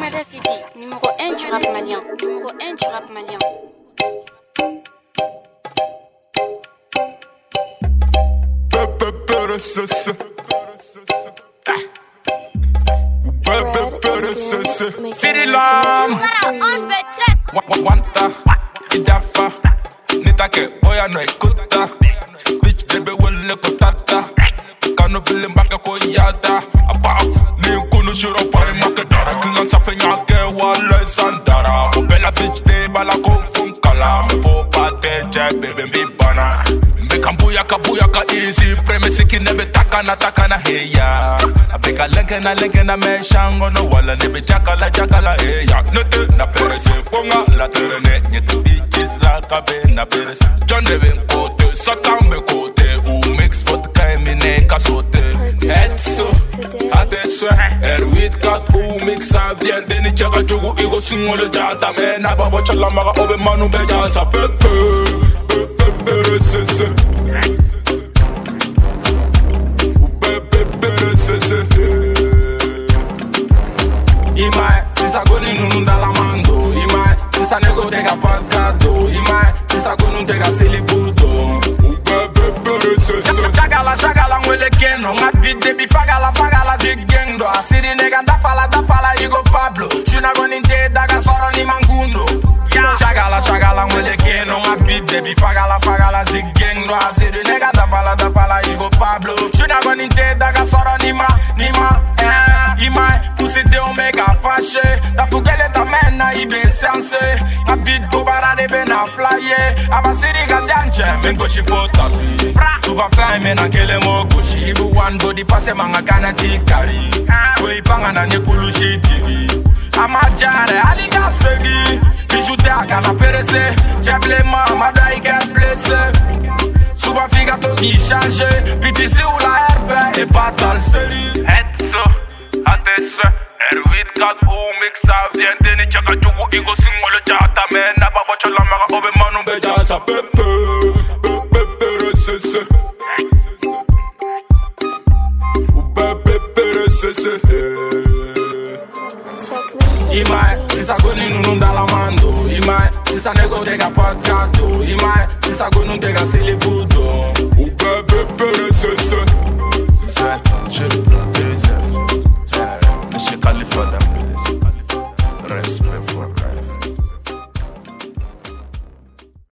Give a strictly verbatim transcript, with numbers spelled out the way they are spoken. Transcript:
Canada City, numéro un du rap malien. Numéro un du rap malien. City Lam Wanta Idafa Nitake boya no ikuta Bitch debe wole kutata Kano bile mbaka ko yada Apa ni kunu shiro pari makadara Kingan safe nyake wale sandara Mobela bitch de bala kufum kala Mefo pate jack bebe mbibana Kambuya kabuya ka easy premise ki nebe taka na taka na heya abeka lenke na lenke na meshango no wala nebe jakala jakala heya nete na perese fonga la terene nyete bitches la kabe na perese John debe kote satambe kote u mix vodka emine kasote etso adesso erwit kat u mix avien deni chaka jugu igo singole jata me na babo chala maga obe manu be jasa pepe pepe perese Imai, sisa goni nunu dalamando. Imai, sisa nego tega pancado. Imai, sisa gonu tega siliputo. Chagala, chagala, mwele keno. Mat bide bi fagala, fagala zigendo. Asiri nega da fala, da fala, igo Pablo. Shuna goni te daga soro ni mangundo. Chagala, chagala, mwele keno. Mat bide bi fagala, fagala zigendo. Asiri nega da fala, da fala, igo Pablo. Shuna goni te daga soro ni ma, ni ma. Imai, pussy de omega fâché. Ta fugele ta mena ibe sensé. Ma bite bobara de bena flyer. Abasiri gandianche, mengo shifota. Suba fly mena kele mo goshi. Ibu one body passe manga kana tikari. Koi panga na nyekulu shitiri. Amajare aliga segi. Bijute akana perese. Cheble mama dai get blessé. Suba figa to ki change. Bitisi ou la herbe. E fatal seri. Etso. Adesso, erwit kat u mix avien deni chaka jugu igo singole jata me na babo chala maga obe manu be jasa pepe pepe resese u pepe resese Imai, sisa goni nunu dalamando. Imai, sisa nego tega pacato. Imai, sisa gonu tega siliputo. U